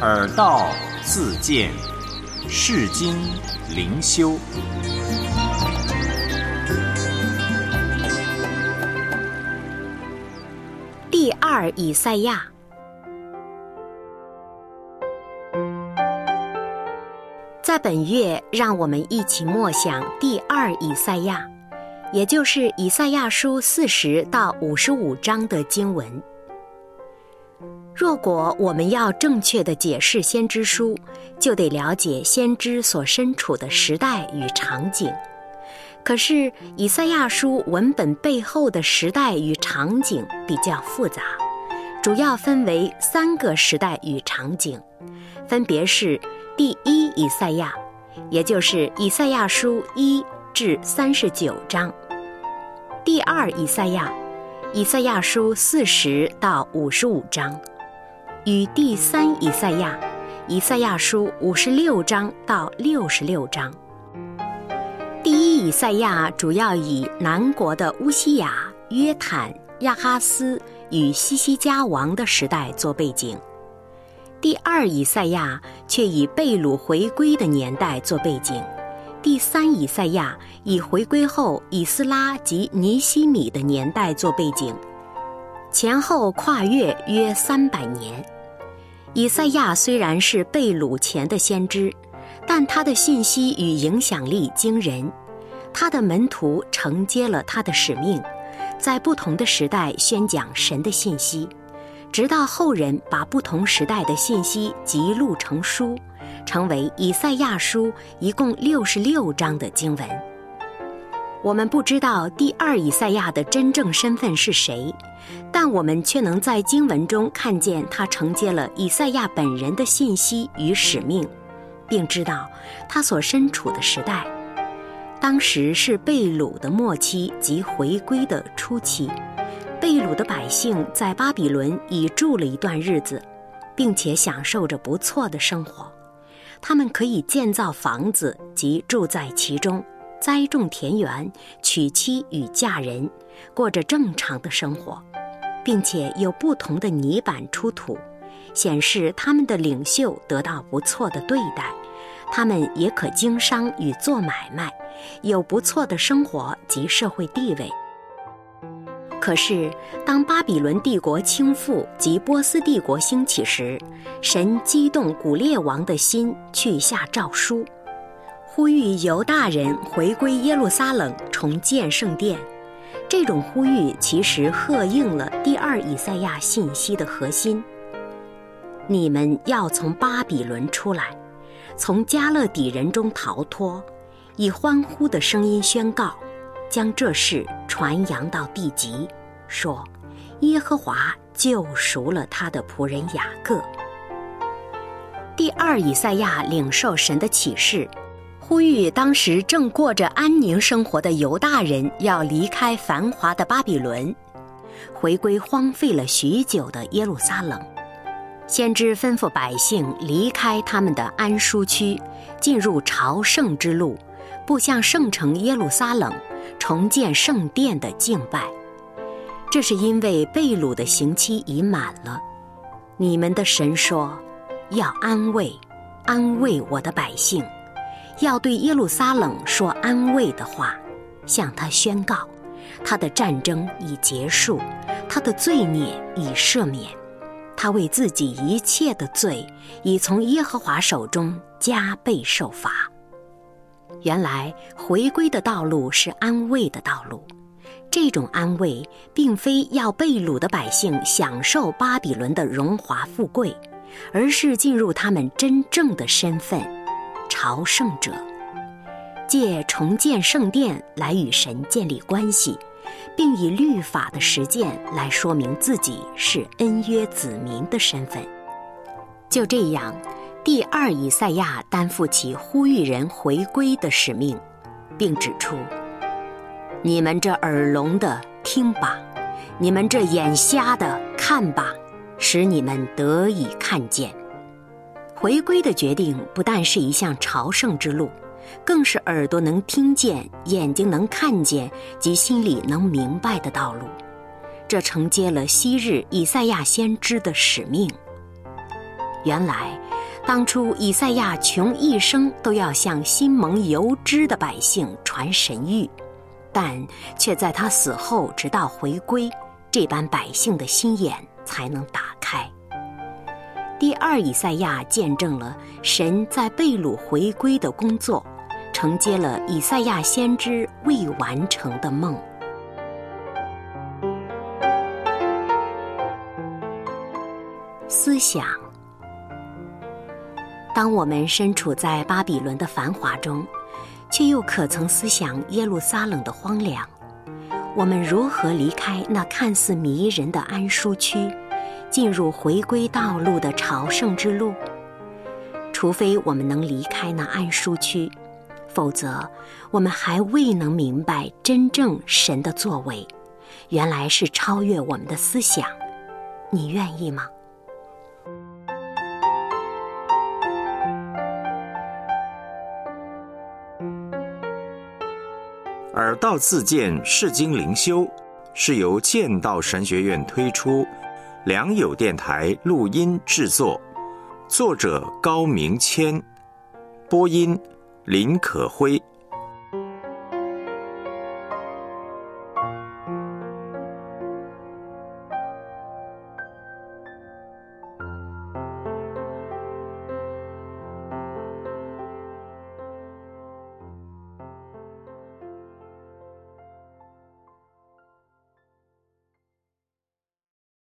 耳道自见，世经灵修。 第二以赛亚。在本月，让我们一起默想第二以赛亚，也就是以赛亚书40到55章的经文。若果我们要正确地解释先知书，就得了解先知所身处的时代与场景。可是以赛亚书文本背后的时代与场景比较复杂，主要分为3个时代与场景，分别是第一以赛亚，也就是以赛亚书1至39章；第二以赛亚，以赛亚书40到55章；与第3以赛亚，以赛亚书56章到66章。第一以赛亚主要以南国的乌西雅、约坦、亚哈斯与西西家王的时代做背景，第二以赛亚却以被掳回归的年代做背景，第3以赛亚以回归后以斯拉及尼希米的年代做背景，前后跨越约300年。以赛亚虽然是被掳前的先知，但他的信息与影响力惊人，他的门徒承接了他的使命，在不同的时代宣讲神的信息，直到后人把不同时代的信息辑录成书，成为以赛亚书一共66章的经文。我们不知道第二以赛亚的真正身份是谁，但我们却能在经文中看见他承接了以赛亚本人的信息与使命，并知道他所身处的时代。当时是被掳的末期及回归的初期，被掳的百姓在巴比伦已住了一段日子，并且享受着不错的生活。他们可以建造房子及住在其中，栽种田园，娶妻与嫁人，过着正常的生活，并且有不同的泥板出土，显示他们的领袖得到不错的对待。他们也可经商与做买卖，有不错的生活及社会地位。可是当巴比伦帝国倾覆及波斯帝国兴起时，神激动古列王的心，去下诏书，呼吁犹大人回归耶路撒冷，重建圣殿。这种呼吁其实合应了第二以赛亚信息的核心：你们要从巴比伦出来，从迦勒底人中逃脱，以欢呼的声音宣告，将这事传扬到地极，说耶和华救赎了他的仆人雅各。第二以赛亚领受神的启示，呼吁当时正过着安宁生活的犹大人要离开繁华的巴比伦，回归荒废了许久的耶路撒冷。先知吩咐百姓离开他们的安舒区，进入朝圣之路，步向圣城耶路撒冷，重建圣殿的敬拜。这是因为被掳的刑期已满了。你们的神说，要安慰我的百姓，要对耶路撒冷说安慰的话，向他宣告，他的战争已结束，他的罪孽已赦免，他为自己一切的罪已从耶和华手中加倍受罚。原来回归的道路是安慰的道路，这种安慰并非要被掳的百姓享受巴比伦的荣华富贵，而是进入他们真正的身份，朝圣者，借重建圣殿来与神建立关系，并以律法的实践来说明自己是恩约子民的身份。就这样，第二以赛亚担负起呼吁人回归的使命，并指出，你们这耳聋的听吧，你们这眼瞎的看吧，使你们得以看见。回归的决定不但是一项朝圣之路，更是耳朵能听见、眼睛能看见及心里能明白的道路。这承接了昔日以赛亚先知的使命。原来当初以赛亚穷一生都要向心蒙油脂的百姓传神谕，但却在他死后直到回归，这般百姓的心眼才能打开。第二以赛亚见证了神在被掳回归的工作，承接了以赛亚先知未完成的梦。思想。当我们身处在巴比伦的繁华中，却又可曾思想耶路撒冷的荒凉？我们如何离开那看似迷人的安舒区，进入回归道路的朝圣之路？除非我们能离开那安舒区，否则我们还未能明白真正神的作为，原来是超越我们的思想。你愿意吗？ 耳道自荐释经灵修是由剑道神学院推出，良友电台录音制作，作者高明谦，播音林可辉。